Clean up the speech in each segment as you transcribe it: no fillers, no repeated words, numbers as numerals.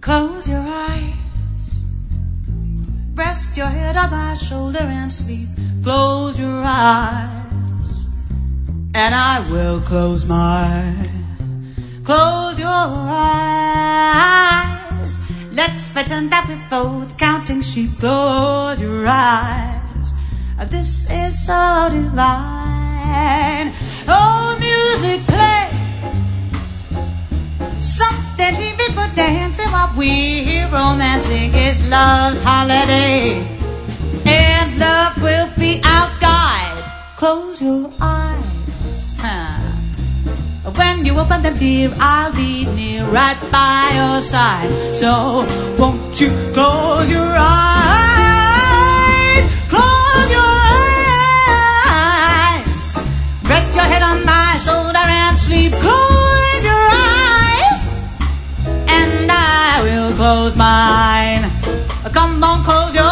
Close your eyes, rest your head on my shoulder and sleep. Close your eyes, and I will close mine. Close your eyes, let's pretend that we're both counting sheep. Close your eyes, this is so divine. Oh, music play, something dreamy for dancing while we hear romancing. It's love's holiday, and love will be our guide. Close your eyes, when you open them, dear, I'll be near, right by your side. So won't you close your eyes, close your eyes, rest your head on my shoulder and sleep. Close your eyes, and I will close mine. Come on, close your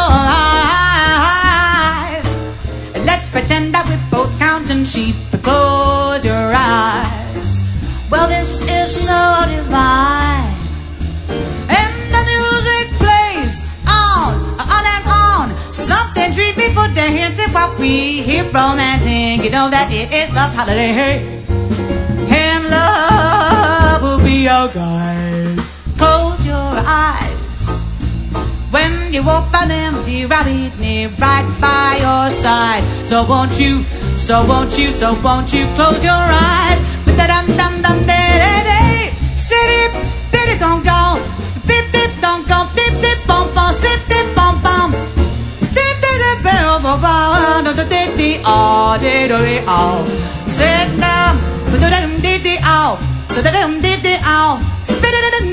eyes, let's pretend that we're both counting sheep. Close your eyes, well, this is so divine. And the music plays on and on, something dreamy for dancing while we hear romancing. You know that it is love's holiday, and love will be our guide. Close your eyes, when you open them, dear, I'll be near, right by your side. So won't you close your eyes? Dum dum dum de de, sit it don't go, dip dip don't go, dip dip bom bom, sip dip bom bom, dip dip bom bom bom, no dip dip all, dip dip all, sit down, but dum dip dip all, so dum dip dip all, spit it don't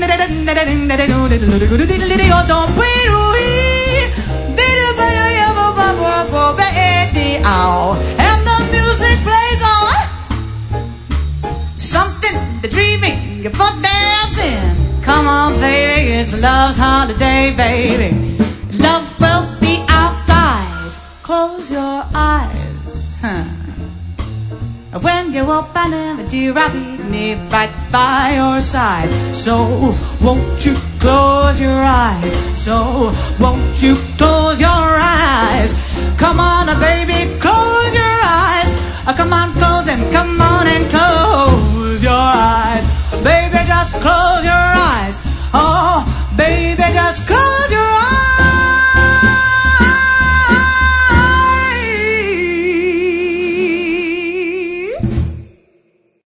and the music plays on. Something the dreaming, your foot dancing. Come on, baby, it's love's holiday, baby. Love will be our guide. Close your eyes, when you open them, dear, I'll be near, right by your side. So won't you close your eyes? So won't you close your eyes? Come on, baby, close your eyes. Come on, close them, come